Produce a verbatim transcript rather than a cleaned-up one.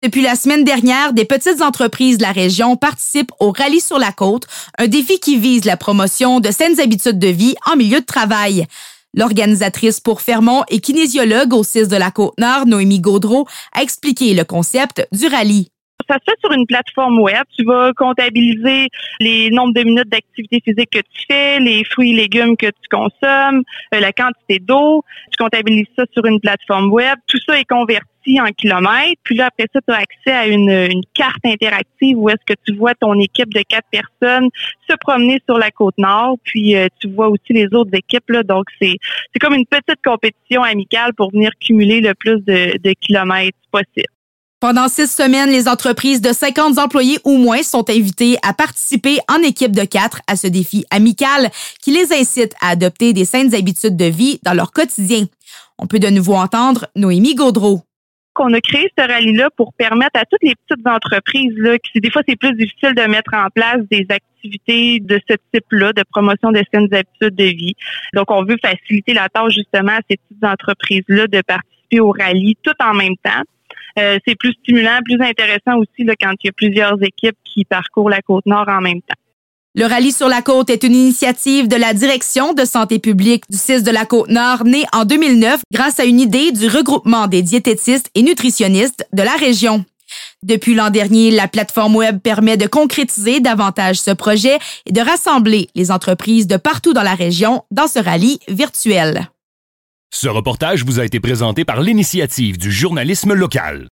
Depuis la semaine dernière, des petites entreprises de la région participent au Rallye sur la côte, un défi qui vise la promotion de saines habitudes de vie en milieu de travail. L'organisatrice pour Fermont et kinésiologue au C I S de la Côte-Nord, Noémie Gaudreau, a expliqué le concept du rallye. Ça se fait sur une plateforme web. Tu vas comptabiliser les nombres de minutes d'activité physique que tu fais, les fruits et légumes que tu consommes, euh, la quantité d'eau. Tu comptabilises ça sur une plateforme web. Tout ça est converti en kilomètres. Puis là, après ça, tu as accès à une, une carte interactive où est-ce que tu vois ton équipe de quatre personnes se promener sur la Côte-Nord. Puis euh, tu vois aussi les autres équipes. Là. Donc, c'est c'est comme une petite compétition amicale pour venir cumuler le plus de, de kilomètres possible. Pendant six semaines, les entreprises de cinquante employés ou moins sont invitées à participer en équipe de quatre à ce défi amical qui les incite à adopter des saines habitudes de vie dans leur quotidien. On peut de nouveau entendre Noémie Gaudreau. On a créé ce rallye-là pour permettre à toutes les petites entreprises, là, qui des fois c'est plus difficile de mettre en place des activités de ce type-là, de promotion de saines habitudes de vie. Donc, on veut faciliter la tâche justement à ces petites entreprises-là de participer au rallye tout en même temps. Euh, c'est plus stimulant, plus intéressant aussi là, quand il y a plusieurs équipes qui parcourent la Côte-Nord en même temps. Le Rallye sur la côte est une initiative de la Direction de santé publique du C I S de la Côte-Nord, née en deux mille neuf grâce à une idée du regroupement des diététistes et nutritionnistes de la région. Depuis l'an dernier, la plateforme web permet de concrétiser davantage ce projet et de rassembler les entreprises de partout dans la région dans ce rallye virtuel. Ce reportage vous a été présenté par l'Initiative du journalisme local.